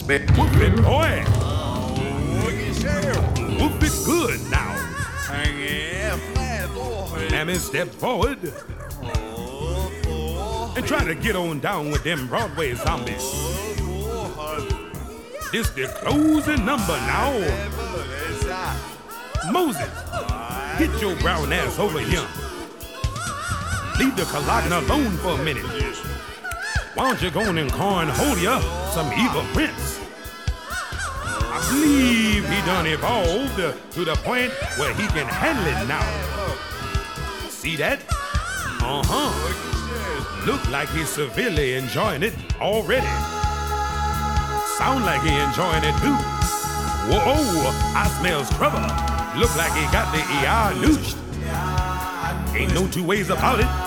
Whoop it, boy. Whoop it good now. Mammy, step forward and try to get on down with them Broadway zombies. This the closing number now. Moses, get your brown ass over here. Leave the Kalagna alone for a minute. Why don't you go in and cornhole ya some evil prince? I believe he done evolved to the point where he can handle it now. See that? Look like he's severely enjoying it already. Sound like he enjoying it too. Whoa, I smells trouble. Look like he got the ER nooshed. Ain't no two ways about it.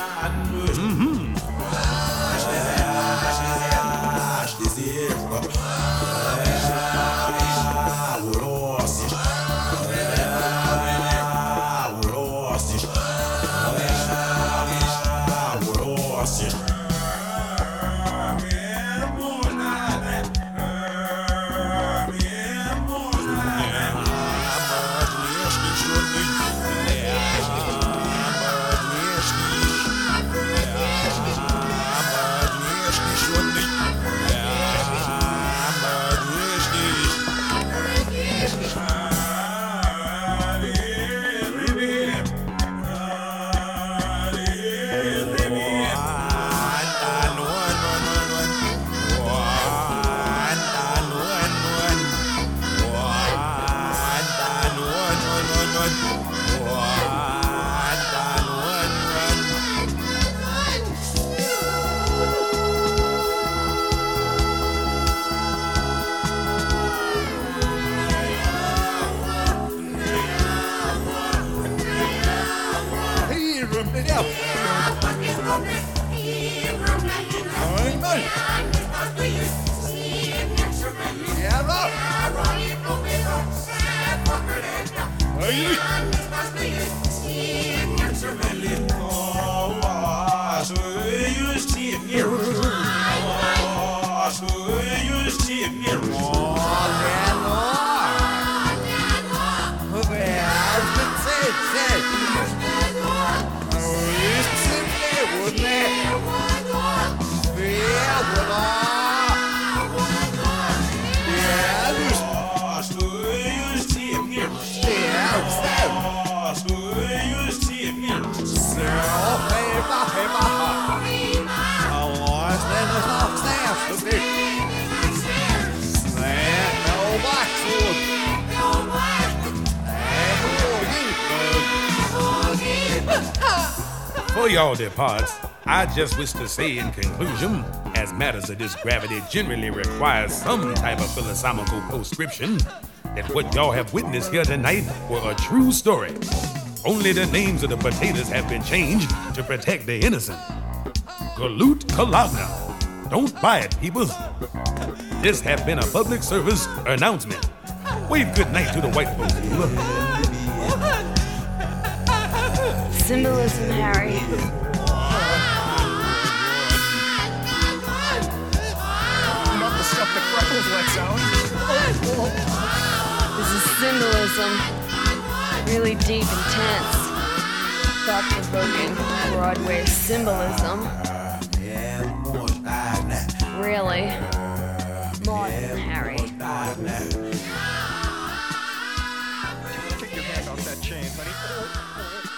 For y'all departs, I just wish to say in conclusion, as matters of this gravity generally requires some type of philosophical postscription, that what y'all have witnessed here tonight were a true story. Only the names of the potatoes have been changed to protect the innocent. Galut Kalagna. Don't buy it, people. This have been a public service announcement. Wave good night to the white folks, people. Symbolism, Harry. Not the stuff that Freckles lets out. This is symbolism. Really deep, intense. Thought-provoking Broadway symbolism. Really. More than Harry. Take your hand off that chain, honey.